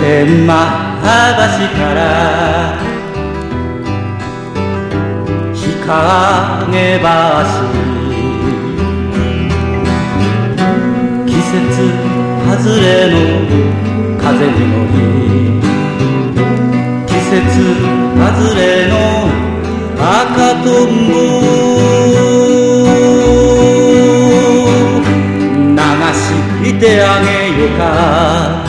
天満橋から日陰橋、季節外れの風に乗り、季節外れの赤とんぼ流してあげようか。